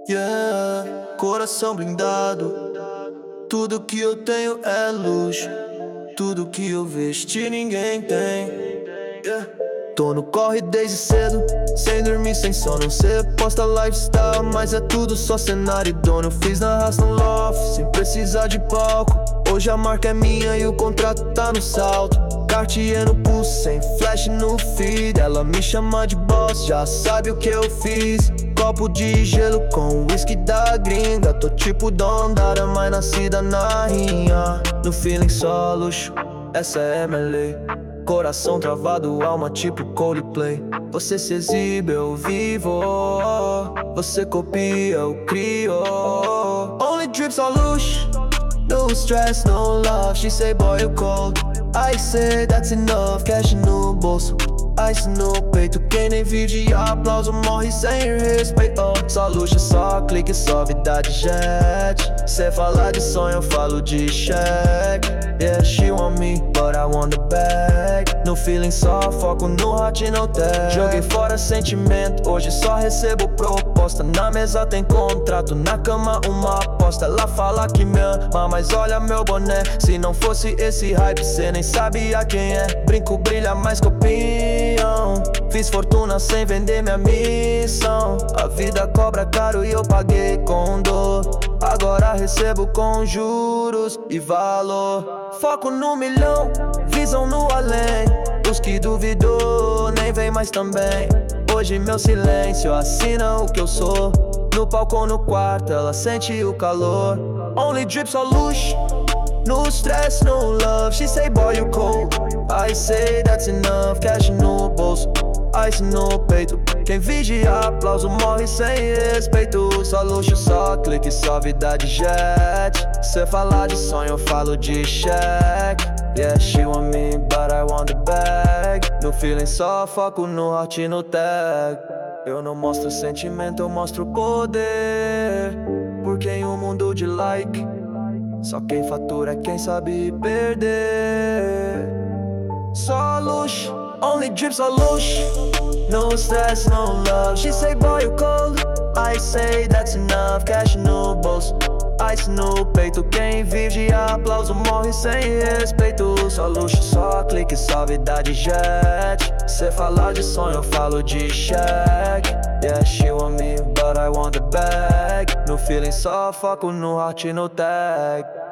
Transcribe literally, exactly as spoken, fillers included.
Yeah, coração blindado. Tudo que eu tenho é luxo. Tudo que eu vesti ninguém tem. Yeah. Tô no corre desde cedo, sem dormir, sem sono. Cê posta lifestyle, mas é tudo só cenário e dono. Fiz na raça no loft, sem precisar de palco. Hoje a marca é minha e o contrato tá no salto. Cartier no pulso, sem flash no feed. Ela me chama de boss, já sabe o que eu fiz. Copo de gelo com whisky da gringa. Tô tipo Dondara, mas nascida na rinha. No feeling só luxo, essa é minha lei. Coração travado, alma tipo Coldplay. Você se exibe, eu vivo. Você copia, eu crio. Only drips all luxo, no stress, no love. She say boy you cold, I say that's enough. Cash no bolso, ice no peito. Quem nem vive aplauso morre sem respeito. Só luxo, só clique, só vida de jet. Cê fala de sonho, eu falo de cheque. Yeah, she want me, but I want the bag. No feeling só foco no hot no tag. Joguei fora sentimento, hoje só recebo proposta. Na mesa tem contrato, na cama uma aposta. Ela fala que me ama, mas olha meu boné. Se não fosse esse hype, cê nem sabia quem é. Brinco brilha mais que opinião. Fiz fortuna sem vender minha missão. A vida cobra caro e eu paguei com dor. Agora recebo com juros e valor. Foco no milhão, visão no além. Os que duvidou nem vem mais também. Hoje meu silêncio assina o que eu sou. No palco ou no quarto ela sente o calor. Only drips all luxo, no stress, no love. She say boy you cold, I say that's enough. Cash no bolso, ice no peito. Quem vigia aplauso morre sem respeito. Só luxo, só clique, só vida de jet. Cê fala de sonho, eu falo de cheque. Yeah, she want me, but I want the bag. No feeling só foco no hot e no tag. Eu não mostro sentimento, eu mostro poder. Porque em um mundo de like, só quem fatura é quem sabe perder. Só luxo, only drips all luxo. No stress, no love. She say boy you cold, I say that's enough. Cash no bolso, ice no peito. Quem vive aplauso morre sem respeito. Só luxo, só clique, só vida de jet. Cê fala de sonho, eu falo de cheque. Yeah, she want me, but I want the bag. No feeling só foco no hot e no tag.